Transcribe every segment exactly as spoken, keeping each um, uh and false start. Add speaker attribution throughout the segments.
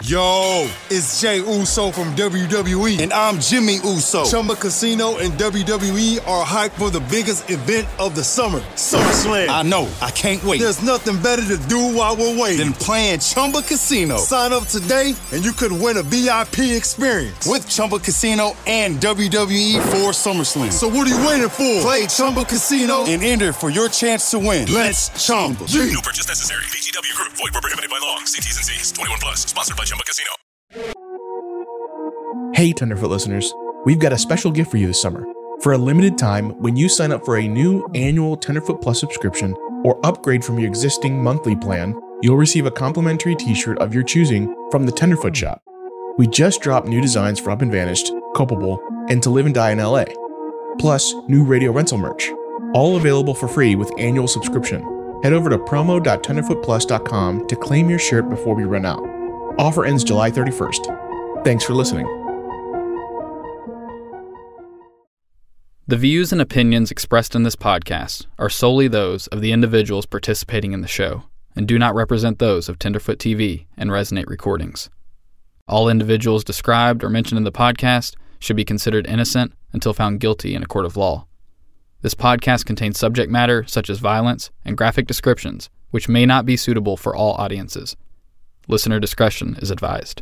Speaker 1: Yo, it's Jey Uso from W W E.
Speaker 2: And I'm Jimmy Uso.
Speaker 1: Chumba Casino and W W E are hyped for the biggest event of the summer, SummerSlam.
Speaker 2: I know. I can't wait.
Speaker 1: There's nothing better to do while we're waiting
Speaker 2: than playing Chumba Casino.
Speaker 1: Sign up today and you could win a V I P experience
Speaker 2: with Chumba Casino and W W E for SummerSlam.
Speaker 1: So what are you waiting for?
Speaker 2: Play Chumba Casino and enter for your chance to win. Let's Chumba.
Speaker 3: No purchase necessary. V G W Group. Void where prohibited by law. See T's and C's. twenty-one plus. Sponsored by Chumba Casino.
Speaker 4: Hey, Tenderfoot listeners. We've got a special gift for you this summer. For a limited time, when you sign up for a new annual Tenderfoot Plus subscription or upgrade from your existing monthly plan, you'll receive a complimentary t-shirt of your choosing from the Tenderfoot Shop. We just dropped new designs for Up and Vanished, Culpable, and To Live and Die in L A. Plus, new radio rental merch. All available for free with annual subscription. Head over to promo dot tenderfoot plus dot com to claim your shirt before we run out. Offer ends July thirty-first. Thanks for listening.
Speaker 5: The views and opinions expressed in this podcast are solely those of the individuals participating in the show and do not represent those of Tenderfoot T V and Resonate Recordings. All individuals described or mentioned in the podcast should be considered innocent until found guilty in a court of law. This podcast contains subject matter such as violence and graphic descriptions, which may not be suitable for all audiences. Listener discretion is advised.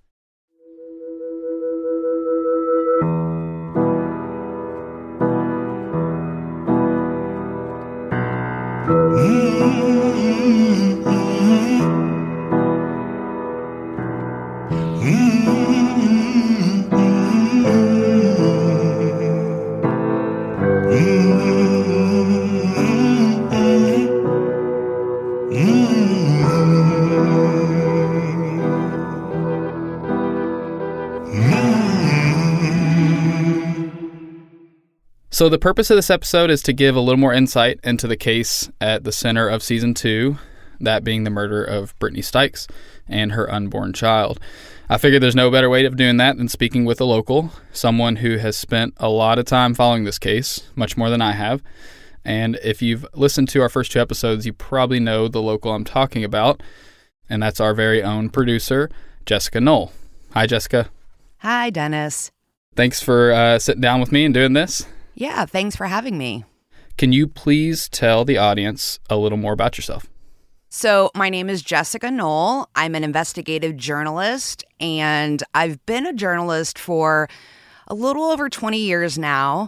Speaker 5: So the purpose of this episode is to give a little more insight into the case at the center of Season two, that being the murder of Brittany Stykes and her unborn child. I figured there's no better way of doing that than speaking with a local, someone who has spent a lot of time following this case, much more than I have. And if you've listened to our first two episodes, you probably know the local I'm talking about, and that's our very own producer, Jessica Knoll. Hi, Jessica.
Speaker 6: Hi, Dennis.
Speaker 5: Thanks for uh, sitting down with me and doing this.
Speaker 6: Yeah, thanks for having me.
Speaker 5: Can you please tell the audience a little more about yourself?
Speaker 6: So my name is Jessica Knoll. I'm an investigative journalist, and I've been a journalist for a little over twenty years now.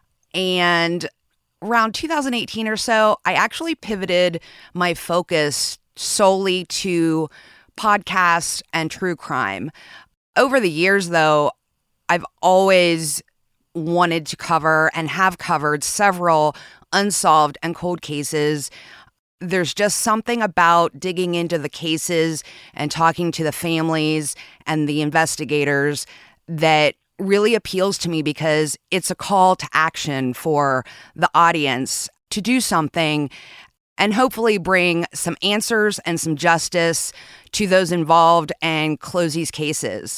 Speaker 6: And around two thousand eighteen or so, I actually pivoted my focus solely to podcasts and true crime. Over the years, though, I've always wanted to cover and have covered several unsolved and cold cases. There's just something about digging into the cases and talking to the families and the investigators that really appeals to me, because it's a call to action for the audience to do something and hopefully bring some answers and some justice to those involved and close these cases.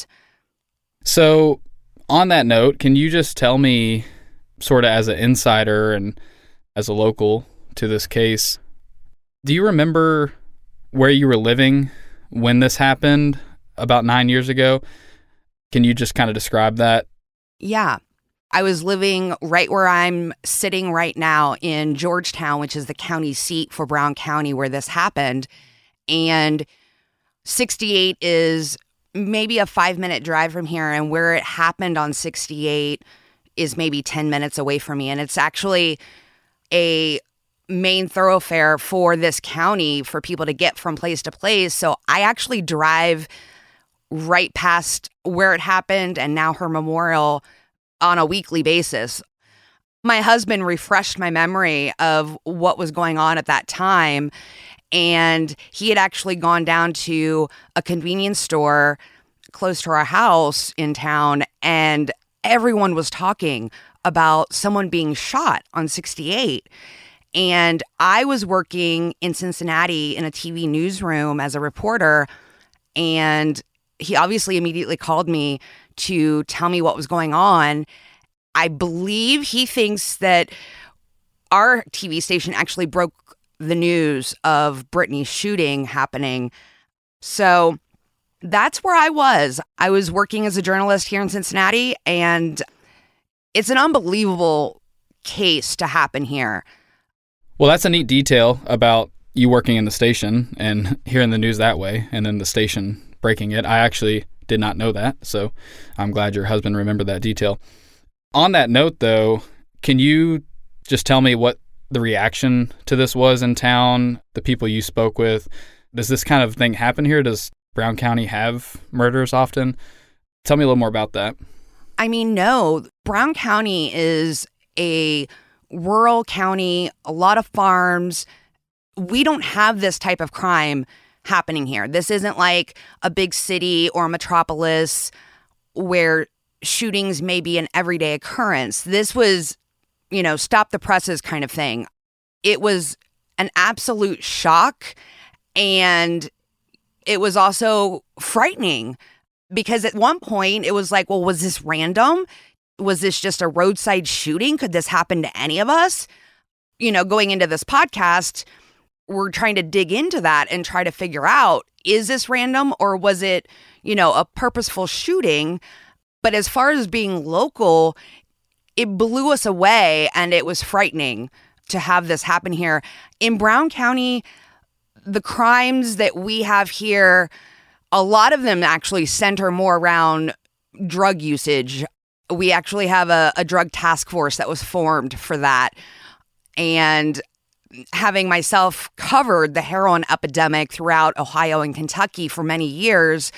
Speaker 5: So on that note, can you just tell me, sort of as an insider and as a local to this case, do you remember where you were living when this happened about nine years ago? Can you just kind of describe that?
Speaker 6: Yeah. I was living right where I'm sitting right now in Georgetown, which is the county seat for Brown County where this happened. And sixty-eight is maybe a five minute drive from here, and where it happened on sixty-eight is maybe ten minutes away from me. And it's actually a main thoroughfare for this county for people to get from place to place. So I actually drive right past where it happened and now her memorial on a weekly basis. My husband refreshed my memory of what was going on at that time. And he had actually gone down to a convenience store close to our house in town, and everyone was talking about someone being shot on sixty-eight. And I was working in Cincinnati in a T V newsroom as a reporter, and he obviously immediately called me to tell me what was going on. I believe he thinks that our T V station actually broke the news of Brittany's shooting happening. So That's where I was. I was working as a journalist here in Cincinnati, and it's an unbelievable case to happen here.
Speaker 5: Well, that's a neat detail about you working in the station and hearing the news that way, and then the station breaking it. I actually did not know that, so I'm glad your husband remembered that detail. On that note, though, can you just tell me what the reaction to this was in town, the people you spoke with? Does this kind of thing happen here? Does Brown County have murders often? Tell me a little more about that.
Speaker 6: I mean, no. Brown County is a rural county, a lot of farms. We don't have this type of crime happening here. This isn't like a big city or a metropolis where shootings may be an everyday occurrence. This was, you know, stop the presses kind of thing. It was an absolute shock, and it was also frightening because at one point it was like, well, was this random? Was this just a roadside shooting? Could this happen to any of us? You know, going into this podcast, we're trying to dig into that and try to figure out, is this random or was it, you know, a purposeful shooting? But as far as being local, it blew us away, and it was frightening to have this happen here. In Brown County, the crimes that we have here, a lot of them actually center more around drug usage. We actually have a, a drug task force that was formed for that. And having myself covered the heroin epidemic throughout Ohio and Kentucky for many years,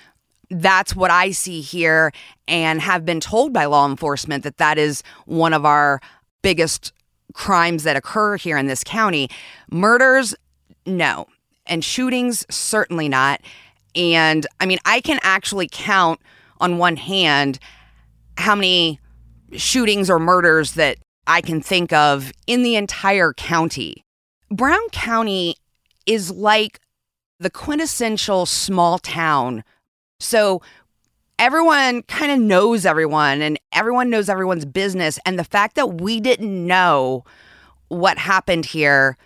Speaker 6: that's what I see here, and have been told by law enforcement that that is one of our biggest crimes that occur here in this county. Murders, no. And shootings, certainly not. And I mean, I can actually count on one hand how many shootings or murders that I can think of in the entire county. Brown County is like the quintessential small town. So everyone kind of knows everyone, and everyone knows everyone's business. And the fact that we didn't know what happened here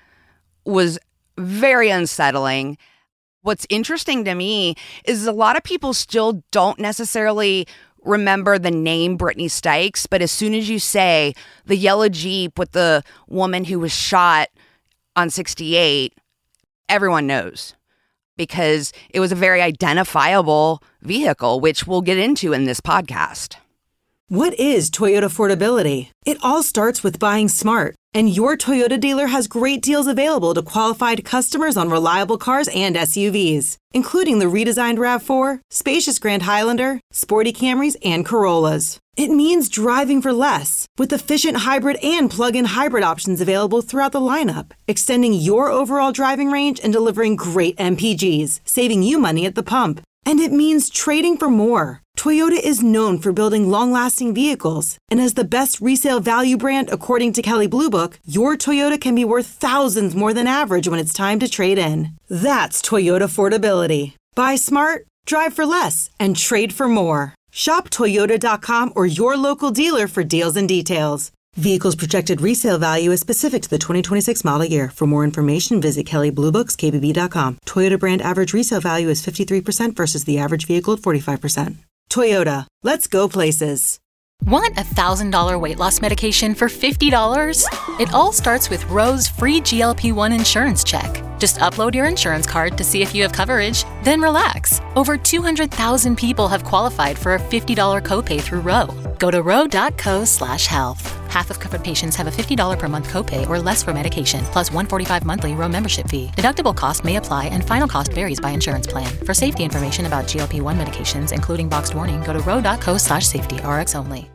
Speaker 6: was very unsettling. What's interesting to me is a lot of people still don't necessarily remember the name Brittany Stykes, but as soon as you say the yellow Jeep with the woman who was shot on sixty-eight, everyone knows, because it was a very identifiable vehicle, which we'll get into in this podcast.
Speaker 7: What is Toyota affordability? It all starts with buying smart. And your Toyota dealer has great deals available to qualified customers on reliable cars and S U Vs, including the redesigned RAV four, spacious Grand Highlander, sporty Camrys, and Corollas. It means driving for less, with efficient hybrid and plug-in hybrid options available throughout the lineup, extending your overall driving range and delivering great M P Gs, saving you money at the pump. And it means trading for more. Toyota is known for building long-lasting vehicles, and as the best resale value brand according to Kelley Blue Book, your Toyota can be worth thousands more than average when it's time to trade in. That's Toyota affordability. Buy smart, drive for less, and trade for more. Shop Toyota dot com or your local dealer for deals and details. Vehicle's projected resale value is specific to the twenty twenty-six model year. For more information, visit Kelley Blue Books K B B dot com. Toyota brand average resale value is fifty-three percent versus the average vehicle at forty-five percent. Toyota, let's go places.
Speaker 8: Want a one thousand dollars weight loss medication for fifty dollars? It all starts with Roe's free G L P one insurance check. Just upload your insurance card to see if you have coverage, then relax. Over two hundred thousand people have qualified for a fifty dollars copay through Roe. Go to roe.co slash health. Half of covered patients have a fifty dollars per month copay or less for medication, plus one hundred forty-five dollars monthly Roe membership fee. Deductible cost may apply and final cost varies by insurance plan. For safety information about G L P one medications, including boxed warning, go to roe.co slash safety, Rx only.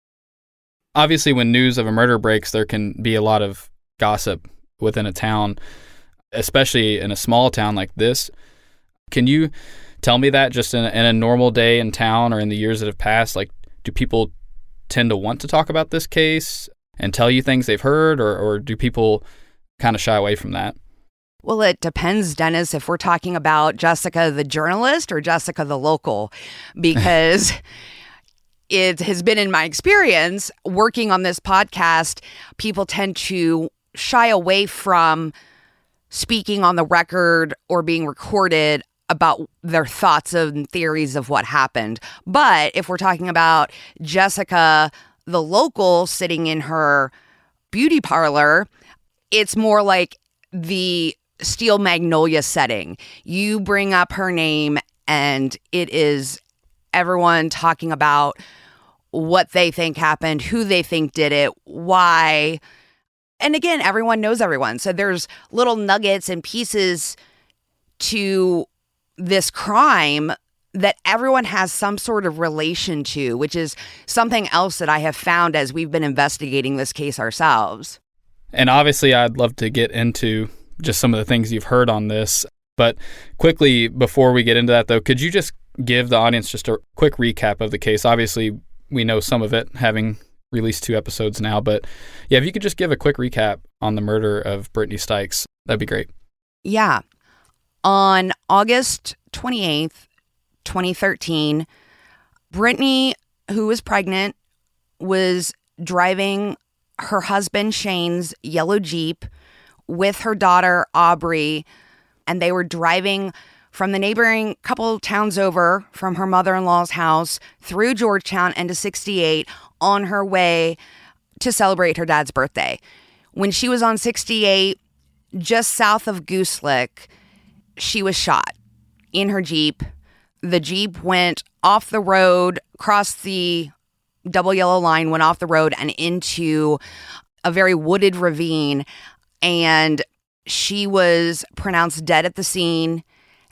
Speaker 5: Obviously, when news of a murder breaks, there can be a lot of gossip within a town, especially in a small town like this. Can you tell me that just in a, in a normal day in town or in the years that have passed? Like, do people tend to want to talk about this case and tell you things they've heard, or, or do people kind of shy away from that?
Speaker 6: Well, it depends, Dennis, if we're talking about Jessica the journalist or Jessica the local, because it has been in my experience working on this podcast, people tend to shy away from speaking on the record or being recorded about their thoughts and theories of what happened. But if we're talking about Jessica, the local, sitting in her beauty parlor, it's more like the Steel Magnolia setting. You bring up her name and it is everyone talking about what they think happened, who they think did it, why. And again, everyone knows everyone. So there's little nuggets and pieces to this crime that everyone has some sort of relation to, which is something else that I have found as we've been investigating this case ourselves.
Speaker 5: And obviously, I'd love to get into just some of the things you've heard on this. But quickly, before we get into that, though, could you just give the audience just a quick recap of the case? Obviously, we know some of it, having released two episodes now. But yeah, if you could just give a quick recap on the murder of Brittany Stykes, that'd be great.
Speaker 6: Yeah. On August twenty-eighth, twenty thirteen, Brittany, who was pregnant, was driving her husband Shane's yellow Jeep with her daughter Aubrey, and they were driving from the neighboring couple towns over from her mother-in-law's house through Georgetown into sixty-eight on her way to celebrate her dad's birthday. When she was on sixty-eight, just south of Goose Lick, she was shot in her Jeep. The Jeep went off the road, crossed the double yellow line, went off the road and into a very wooded ravine. And she was pronounced dead at the scene.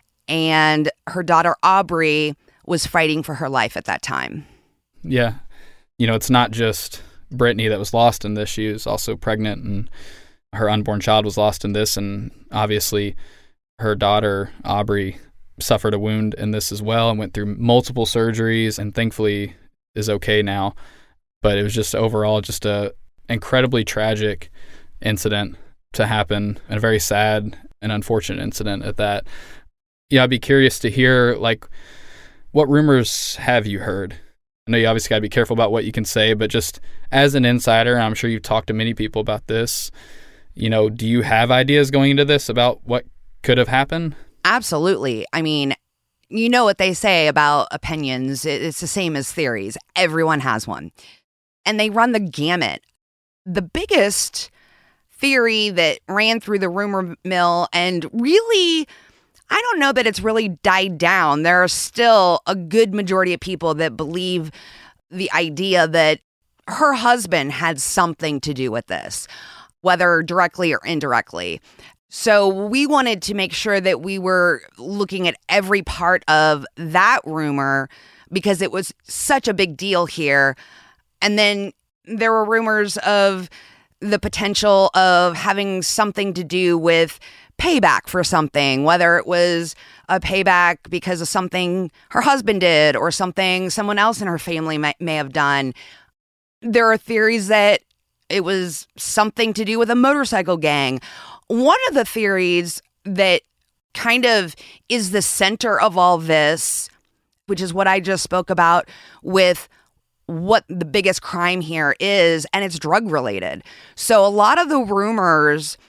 Speaker 6: And her daughter Aubrey was fighting for her life at that time.
Speaker 5: Yeah. You know, it's not just Brittany that was lost in this. She was also pregnant, and her unborn child was lost in this. And obviously, her daughter, Aubrey, suffered a wound in this as well and went through multiple surgeries and thankfully is okay now. But it was just overall just a incredibly tragic incident to happen, and a very sad and unfortunate incident at that. Yeah, I'd be curious to hear, like, what rumors have you heard? I know you obviously got to be careful about what you can say, but just as an insider, and I'm sure you've talked to many people about this, you know, do you have ideas going into this about what could have happened?
Speaker 6: Absolutely. I mean, you know what they say about opinions. It's the same as theories. Everyone has one. And they run the gamut. The biggest theory that ran through the rumor mill, and really, I don't know that it's really died down. There are still a good majority of people that believe the idea that her husband had something to do with this, whether directly or indirectly. So we wanted to make sure that we were looking at every part of that rumor because it was such a big deal here. And then there were rumors of the potential of having something to do with payback for something, whether it was a payback because of something her husband did or something someone else in her family may, may have done. There are theories that it was something to do with a motorcycle gang. One of the theories that kind of is the center of all this, which is what I just spoke about with what the biggest crime here is, and it's drug related. So a lot of the rumors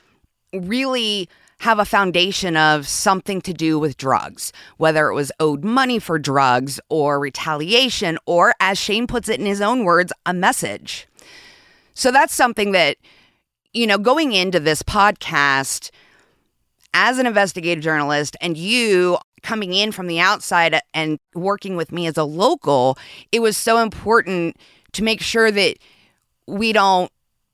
Speaker 6: really have a foundation of something to do with drugs, whether it was owed money for drugs or retaliation, or as Shane puts it in his own words, a message. So that's something that, you know, going into this podcast as an investigative journalist and you coming in from the outside and working with me as a local, it was so important to make sure that we don't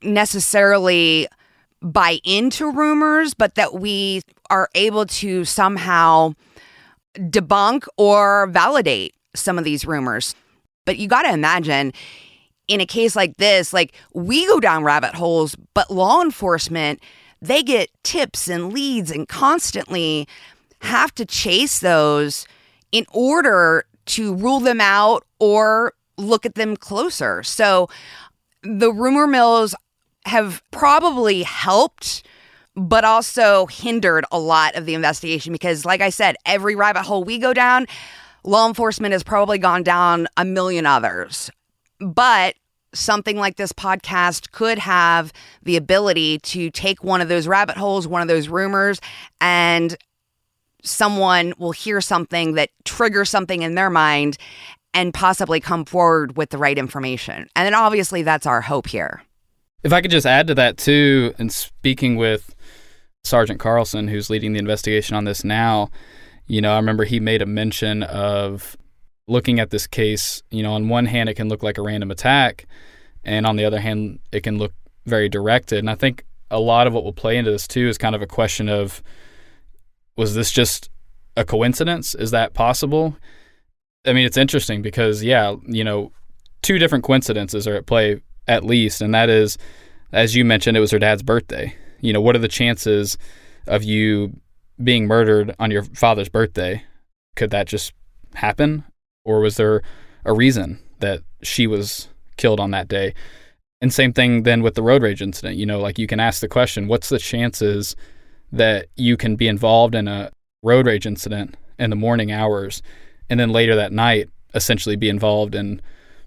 Speaker 6: necessarily buy into rumors, but that we are able to somehow debunk or validate some of these rumors. But you got to imagine, in a case like this, like, we go down rabbit holes, but law enforcement, they get tips and leads and constantly have to chase those in order to rule them out or look at them closer. So the rumor mills have probably helped, but also hindered a lot of the investigation because, like I said, every rabbit hole we go down, law enforcement has probably gone down a million others. But something like this podcast could have the ability to take one of those rabbit holes, one of those rumors, and someone will hear something that triggers something in their mind and possibly come forward with the right information. And then obviously that's our hope here.
Speaker 5: If I could just add to that too, and speaking with Sergeant Carlson, who's leading the investigation on this now, you know, I remember he made a mention of looking at this case, you know, on one hand, it can look like a random attack, and on the other hand, it can look very directed. And I think a lot of what will play into this too is kind of a question of, was this just a coincidence? Is that possible? I mean, it's interesting because, yeah, you know, two different coincidences are at play at least, and that is, as you mentioned, it was her dad's birthday. You know, what are the chances of you being murdered on your father's birthday? Could that just happen? Or was there a reason that she was killed on that day? And same thing then with the road rage incident. You know, like you can ask the question, what's the chances that you can be involved in a road rage incident in the morning hours and then later that night essentially be involved in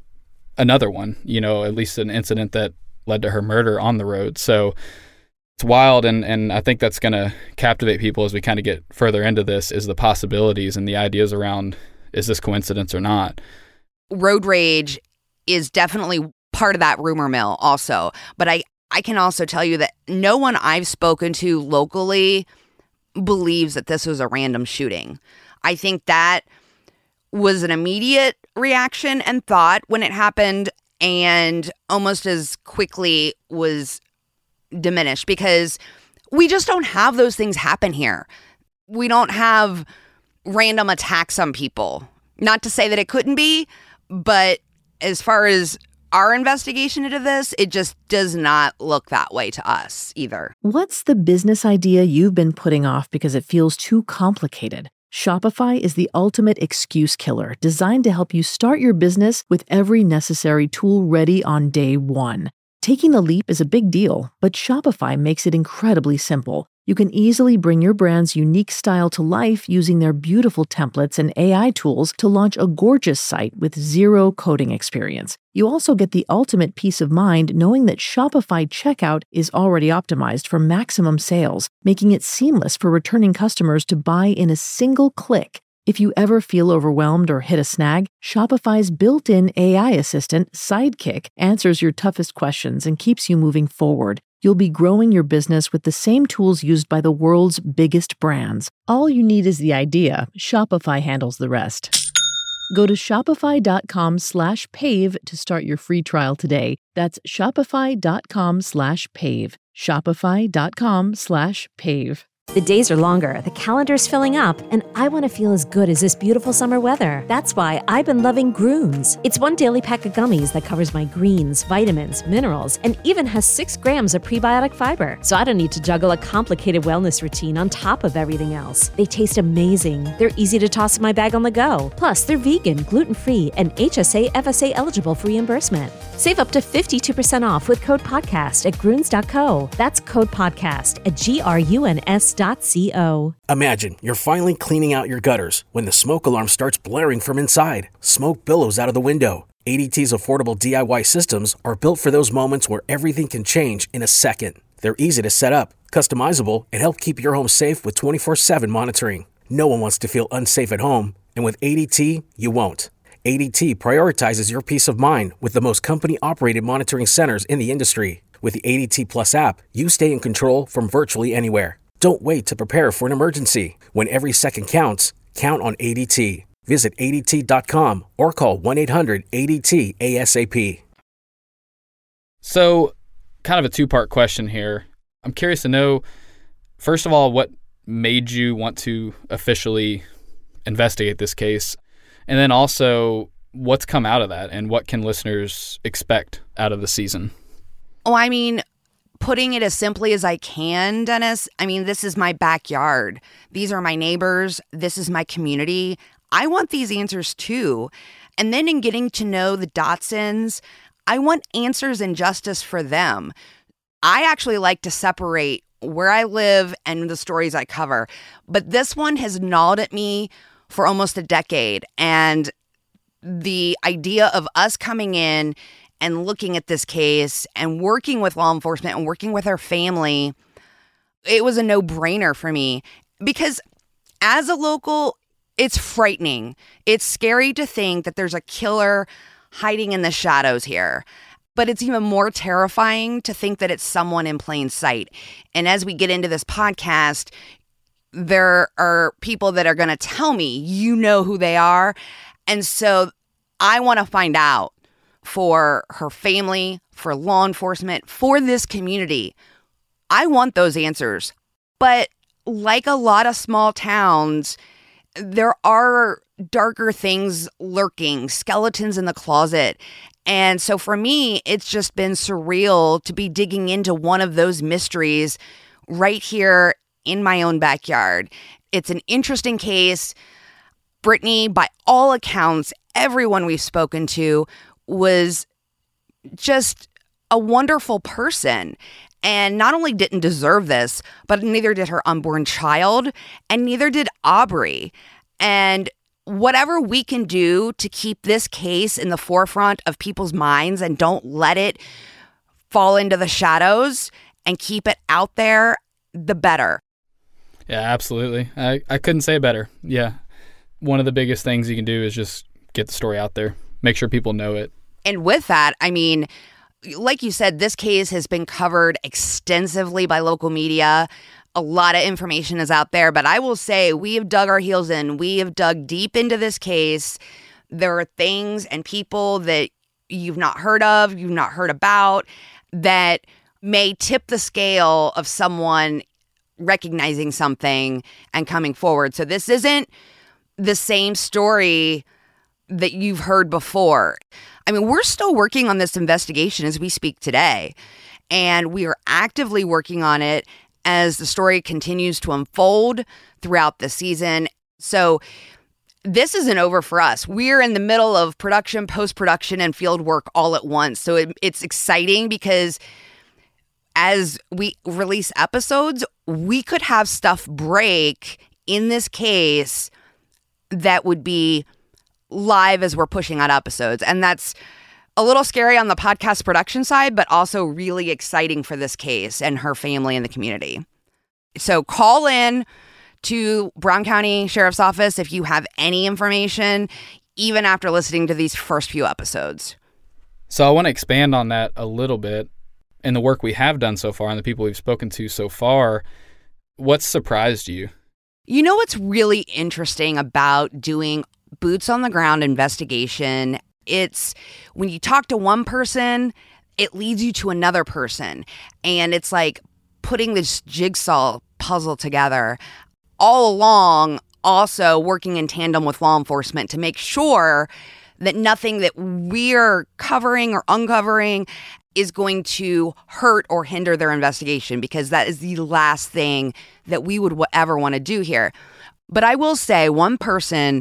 Speaker 5: another one, you know, at least an incident that led to her murder on the road. So it's wild, and, and I think that's going to captivate people as we kind of get further into this, is the possibilities and the ideas around, is this coincidence or not?
Speaker 6: Road rage is definitely part of that rumor mill also. But I, I can also tell you that no one I've spoken to locally believes that this was a random shooting. I think that was an immediate reaction and thought when it happened, and almost as quickly was diminished because we just don't have those things happen here. We don't have random attacks on people. Not to say that it couldn't be, but as far as our investigation into this, it just does not look that way to us either.
Speaker 9: What's the business idea you've been putting off because it feels too complicated? Shopify is the ultimate excuse killer, designed to help you start your business with every necessary tool ready on day one. Taking the leap is a big deal, but Shopify makes it incredibly simple. You can easily bring your brand's unique style to life using their beautiful templates and A I tools to launch a gorgeous site with zero coding experience. You also get the ultimate peace of mind knowing that Shopify checkout is already optimized for maximum sales, making it seamless for returning customers to buy in a single click. If you ever feel overwhelmed or hit a snag, Shopify's built-in A I assistant, Sidekick, answers your toughest questions and keeps you moving forward. You'll be growing your business with the same tools used by the world's biggest brands. All you need is the idea. Shopify handles the rest. Go to shopify.com slash pave to start your free trial today. That's shopify.com slash pave. Shopify.com slash pave.
Speaker 10: The days are longer, the calendar's filling up, and I want to feel as good as this beautiful summer weather. That's why I've been loving Grooms. It's one daily pack of gummies that covers my greens, vitamins, minerals, and even has six grams of prebiotic fiber. So I don't need to juggle a complicated wellness routine on top of everything else. They taste amazing. They're easy to toss in my bag on the go. Plus, they're vegan, gluten-free, and H S A F S A eligible for reimbursement. Save up to fifty-two percent off with code podcast at Gruns dot co. That's code podcast at G R U N S dot C O.
Speaker 11: Imagine you're finally cleaning out your gutters when the smoke alarm starts blaring from inside. Smoke billows out of the window. A D T's affordable D I Y systems are built for those moments where everything can change in a second. They're easy to set up, customizable, and help keep your home safe with twenty-four seven monitoring. No one wants to feel unsafe at home, and with A D T, you won't. A D T prioritizes your peace of mind with the most company-operated monitoring centers in the industry. With the A D T Plus app, you stay in control from virtually anywhere. Don't wait to prepare for an emergency. When every second counts, count on A D T. Visit A D T dot com or call one eight hundred A D T A S A P.
Speaker 5: So, kind of a two-part question here. I'm curious to know, first of all, what made you want to officially investigate this case? And then also, what's come out of that, and what can listeners expect out of the season?
Speaker 6: Oh, I mean, putting it as simply as I can, Dennis, I mean, this is my backyard. These are my neighbors. This is my community. I want these answers too. And then in getting to know the Dotsons, I want answers and justice for them. I actually like to separate where I live and the stories I cover. But this one has gnawed at me for almost a decade. And the idea of us coming in and looking at this case and working with law enforcement and working with our family, it was a no-brainer for me. Because as a local, it's frightening. It's scary to think that there's a killer hiding in the shadows here. But it's even more terrifying to think that it's someone in plain sight. And as we get into this podcast, there are people that are going to tell me, you know who they are. And so I want to find out for her family, for law enforcement, for this community. I want those answers. But like a lot of small towns, there are darker things lurking, skeletons in the closet. And so for me, it's just been surreal to be digging into one of those mysteries right here in my own backyard. It's an interesting case. Brittany, by all accounts, everyone we've spoken to was just a wonderful person. And not only didn't deserve this, but neither did her unborn child, and neither did Aubrey. And whatever we can do to keep this case in the forefront of people's minds and don't let it fall into the shadows and keep it out there, the better.
Speaker 5: Yeah, absolutely. I, I couldn't say better. Yeah. One of the biggest things you can do is just get the story out there. Make sure people know it.
Speaker 6: And with that, I mean, like you said, this case has been covered extensively by local media. A lot of information is out there, but I will say we have dug our heels in. We have dug deep into this case. There are things and people that you've not heard of, you've not heard about, that may tip the scale of someone recognizing something and coming forward. So this isn't the same story that you've heard before. I mean, we're still working on this investigation as we speak today, and we are actively working on it as the story continues to unfold throughout the season. So this isn't over for us. We're in the middle of production, post-production, and field work all at once. So it, it's exciting because as we release episodes, we could have stuff break in this case that would be live as we're pushing out episodes. And that's a little scary on the podcast production side, but also really exciting for this case and her family and the community. So call in to Brown County Sheriff's Office if you have any information, even after listening to these first few episodes.
Speaker 5: So I want to expand on that a little bit and the work we have done so far and the people we've spoken to so far. What's surprised you?
Speaker 6: You know what's really interesting about doing boots on the ground investigation? It's when you talk to one person, it leads you to another person. And it's like putting this jigsaw puzzle together. All along, also working in tandem with law enforcement to make sure that nothing that we're covering or uncovering is going to hurt or hinder their investigation, because that is the last thing that we would ever want to do here. But I will say one person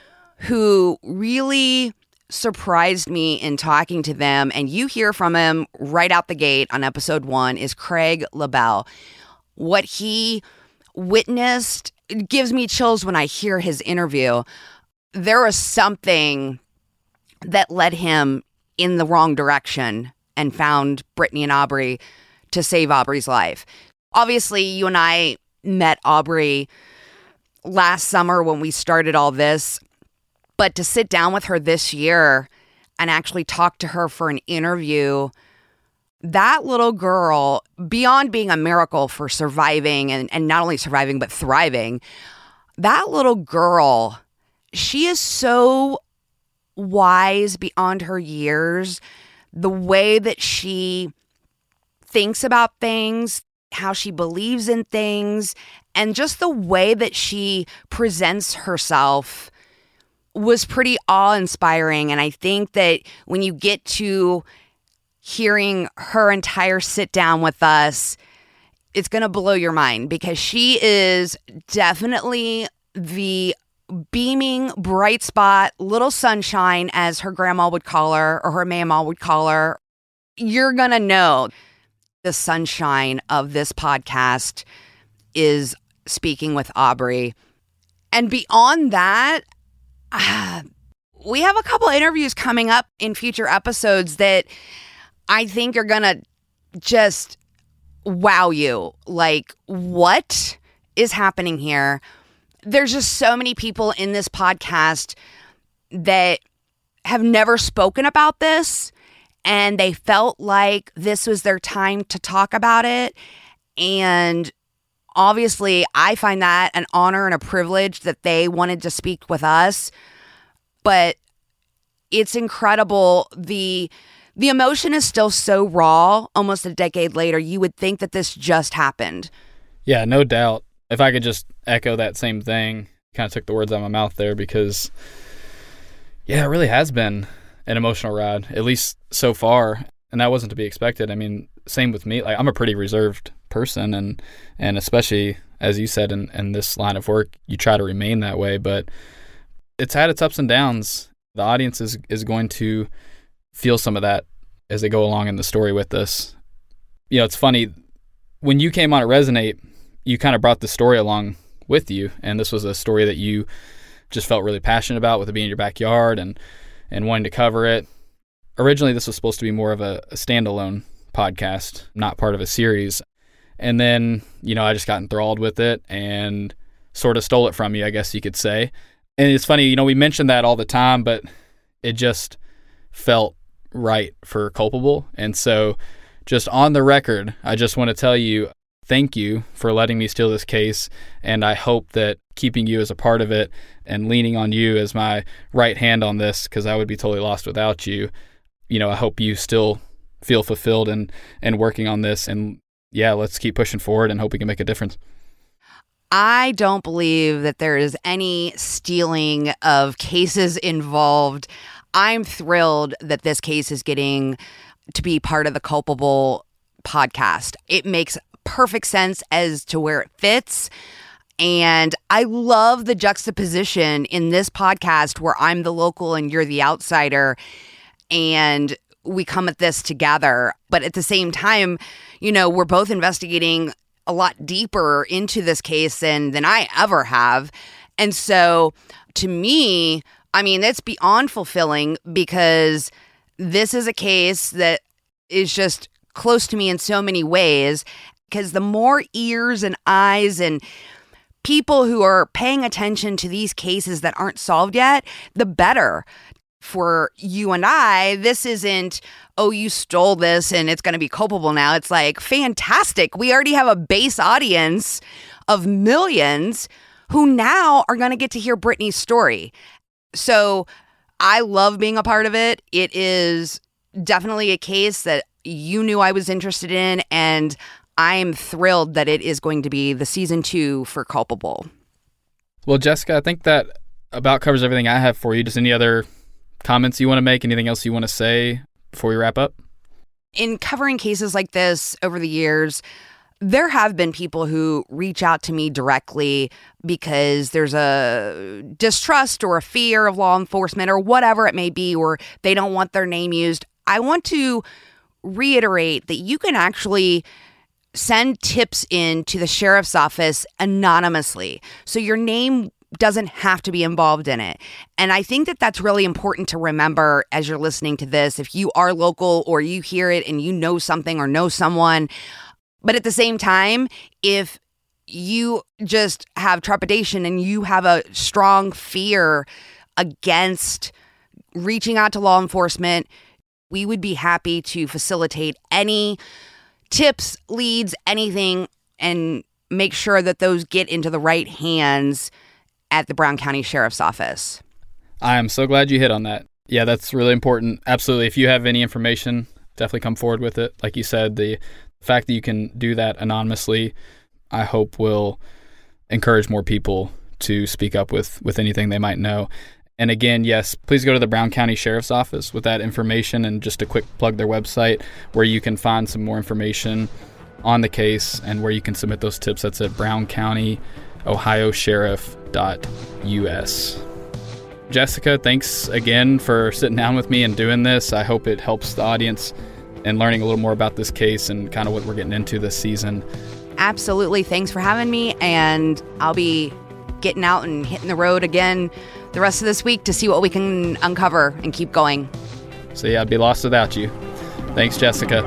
Speaker 6: who really surprised me in talking to them, and you hear from him right out the gate on episode one, is Craig LaBelle. What he witnessed, it gives me chills when I hear his interview. There was something that led him in the wrong direction and found Brittany and Aubrey to save Aubrey's life. Obviously, you and I met Aubrey last summer when we started all this, but to sit down with her this year and actually talk to her for an interview, that little girl, beyond being a miracle for surviving and, and not only surviving, but thriving, that little girl, she is so wise beyond her years. The way that she thinks about things, how she believes in things, and just the way that she presents herself was pretty awe-inspiring. And I think that when you get to hearing her entire sit down with us, it's going to blow your mind, because she is definitely the beaming, bright spot, little sunshine, as her grandma would call her, or her mama would call her. You're going to know the sunshine of this podcast is speaking with Aubrey. And beyond that, uh, we have a couple interviews coming up in future episodes that I think are going to just wow you. Like, what is happening here? there's just so many people in this podcast that have never spoken about this, and they felt like this was their time to talk about it. And obviously, I find that an honor and a privilege that they wanted to speak with us. But it's incredible. The the emotion is still so raw almost a decade later. You would think that this just happened.
Speaker 5: Yeah, no doubt. If I could just echo that same thing, kind of took the words out of my mouth there, because, yeah, it really has been an emotional ride, at least so far. And that wasn't to be expected. I mean, same with me. Like, I'm a pretty reserved person, and and especially, as you said, in, in this line of work, you try to remain that way. But it's had its ups and downs. The audience is, is going to feel some of that as they go along in the story with us. You know, it's funny. When you came on at Resonate, you kind of brought the story along with you, and this was a story that you just felt really passionate about, with it being in your backyard and, and wanting to cover it. Originally, this was supposed to be more of a, a standalone podcast, not part of a series. And then, you know, I just got enthralled with it and sort of stole it from you, I guess you could say. And it's funny, you know, we mention that all the time, but it just felt right for Culpable. And so just on the record, I just want to tell you, thank you for letting me steal this case. And I hope that keeping you as a part of it and leaning on you as my right hand on this, because I would be totally lost without you. You know, I hope you still feel fulfilled and, and working on this. And yeah, let's keep pushing forward and hope we can make a difference.
Speaker 6: I don't believe that there is any stealing of cases involved. I'm thrilled that this case is getting to be part of the Culpable podcast. It makes perfect sense as to where it fits. And I love the juxtaposition in this podcast where I'm the local and you're the outsider, and we come at this together. But at the same time, you know, we're both investigating a lot deeper into this case than, than I ever have. And so to me, I mean, it's beyond fulfilling, because this is a case that is just close to me in so many ways, because the more ears and eyes and people who are paying attention to these cases that aren't solved yet, the better. For you and I, this isn't, oh, you stole this and it's going to be culpable now. It's like, fantastic. We already have a base audience of millions who now are going to get to hear Brittany's story. So I love being a part of it. It is definitely a case that you knew I was interested in, and I am thrilled that it is going to be the season two for Culpable.
Speaker 5: Well, Jessica, I think that about covers everything I have for you. Just any other comments you want to make? Anything else you want to say before we wrap up?
Speaker 6: In covering cases like this over the years, there have been people who reach out to me directly because there's a distrust or a fear of law enforcement or whatever it may be, or they don't want their name used. I want to reiterate that you can actually send tips in to the sheriff's office anonymously, so your name doesn't have to be involved in it. And I think that that's really important to remember as you're listening to this. If you are local or you hear it and you know something or know someone, but at the same time, if you just have trepidation and you have a strong fear against reaching out to law enforcement, we would be happy to facilitate any tips, leads, anything, and make sure that those get into the right hands at the Brown County Sheriff's Office.
Speaker 5: I am so glad you hit on that. Yeah, that's really important. Absolutely. If you have any information, definitely come forward with it. Like you said, the fact that you can do that anonymously, I hope will encourage more people to speak up with, with anything they might know. And again, yes, please go to the Brown County Sheriff's Office with that information, and just a quick plug their website where you can find some more information on the case and where you can submit those tips. That's at brown county ohio sheriff dot u s. Jessica, thanks again for sitting down with me and doing this. I hope it helps the audience in learning a little more about this case and kind of what we're getting into this season.
Speaker 6: Absolutely. Thanks for having me. And I'll be getting out and hitting the road again the rest of this week to see what we can uncover and keep going.
Speaker 5: So yeah, I'd be lost without you. Thanks, Jessica.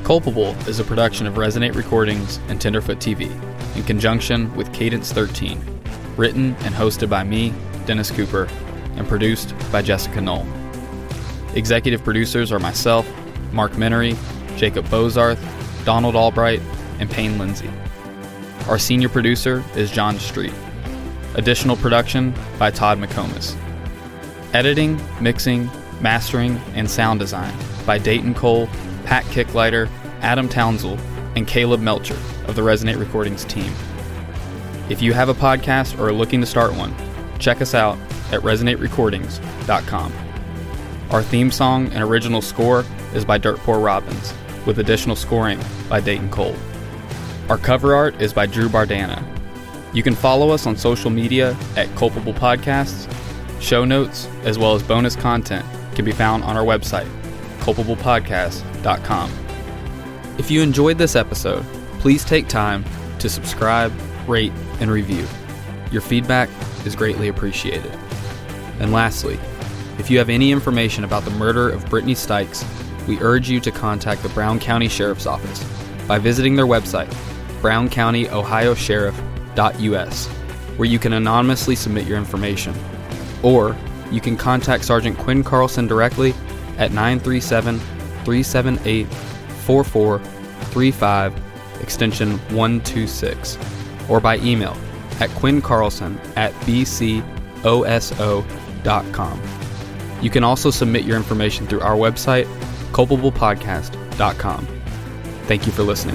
Speaker 5: Culpable is a production of Resonate Recordings and Tenderfoot T V in conjunction with Cadence thirteen, written and hosted by me, Dennis Cooper, and produced by Jessica Knoll. Executive producers are myself, Mark Menery, Jacob Bozarth, Donald Albright, and Payne Lindsay. Our senior producer is John Street. Additional production by Todd McComas. Editing, mixing, mastering, and sound design by Dayton Cole, Pat Kicklighter, Adam Townsell, and Caleb Melcher of the Resonate Recordings team. If you have a podcast or are looking to start one, check us out at resonate recordings dot com. Our theme song and original score is by Dirt Poor Robins, with additional scoring by Dayton Cole. Our cover art is by Drew Bardana. You can follow us on social media at Culpable Podcasts. Show notes, as well as bonus content, can be found on our website, culpable podcast dot com. If you enjoyed this episode, please take time to subscribe, rate, and review. Your feedback is greatly appreciated. And lastly, if you have any information about the murder of Brittany Stykes, we urge you to contact the Brown County Sheriff's Office by visiting their website, brown county ohio sheriff dot u s, where you can anonymously submit your information. Or you can contact Sergeant Quinn Carlson directly at nine three seven, three seven eight, four four three five, extension one two six, or by email at quinncarlson at b c o s o dot com. You can also submit your information through our website, culpable podcast dot com. Thank you for listening.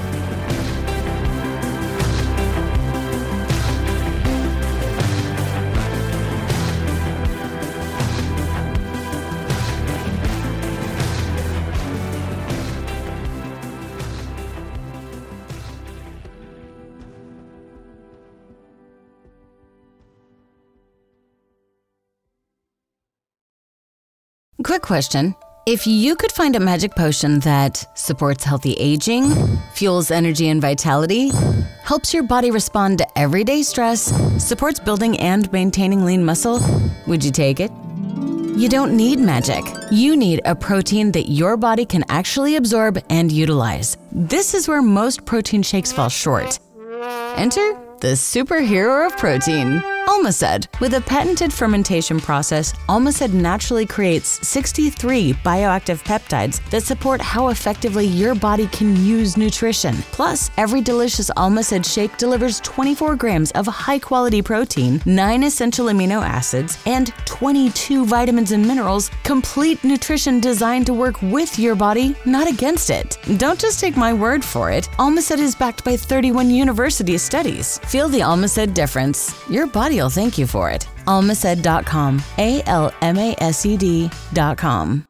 Speaker 12: Quick question. If you could find a magic potion that supports healthy aging, fuels energy and vitality, helps your body respond to everyday stress, supports building and maintaining lean muscle, would you take it? You don't need magic. You need a protein that your body can actually absorb and utilize. This is where most protein shakes fall short. Enter the superhero of protein, Almacid. With a patented fermentation process, Almacid naturally creates sixty-three bioactive peptides that support how effectively your body can use nutrition. Plus, every delicious Almacid shake delivers twenty-four grams of high-quality protein, nine essential amino acids, and twenty-two vitamins and minerals, complete nutrition designed to work with your body, not against it. Don't just take my word for it. Almacid is backed by thirty-one university studies. Feel the Almacid difference. Your body will thank you for it. almacid dot com. A L M A S E D dot com.